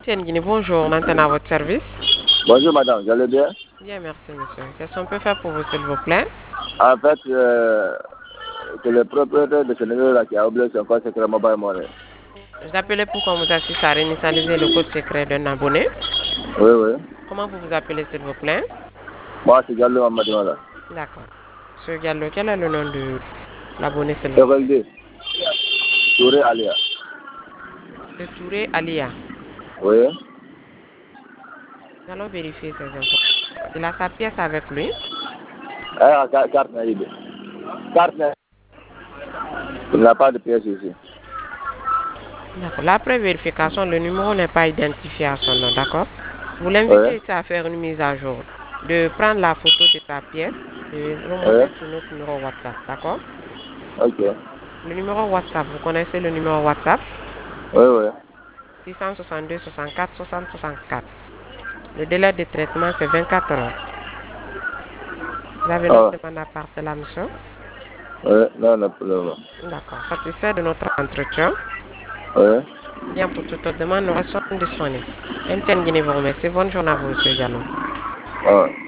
Tiens, Guinée, bonjour, maintenant à votre service. Bonjour madame, vous allez bien? Bien, merci monsieur. Qu'est-ce qu'on peut faire pour vous, s'il vous plaît? En fait, c'est le propriétaire de ce numéro-là qui a oublié son compte secret mobile money. Je l'appelais pour qu'on vous assiste à réinitialiser le code secret d'un abonné. Oui, oui. Comment vous vous appelez, s'il vous plaît? Moi, c'est Gallo Mamadou. D'accord. Monsieur Gallo, quel est le nom de l'abonné, s'il vous plaît? RLD, Touré Alia. De Touré Alia. Oui. Nous allons vérifier ces informations. Il a sa pièce avec lui. Carte naïve. Carte naïve. Il n'a pas de pièce ici. D'accord. Là, après vérification, le numéro n'est pas identifié à son nom, d'accord? Vous Oui. l'invitez ici à faire une mise à jour, de prendre la photo de sa pièce, de Oui. remonter sur notre numéro WhatsApp, d'accord? Ok. Le numéro WhatsApp, vous connaissez le numéro WhatsApp? Oui, oui. 662 64 60 64. Le délai de traitement, c'est 24 heures. Vous avez notre Ah, demande à part cela, monsieur? oui. Non, non, pour le moment. D'accord. Satisfait de notre entretien? Oui. Bien, pour toute autre demande, nous restons disponibles. MTN Guinée vous remercie. Bonne journée à vous, monsieur Diallo. Ah.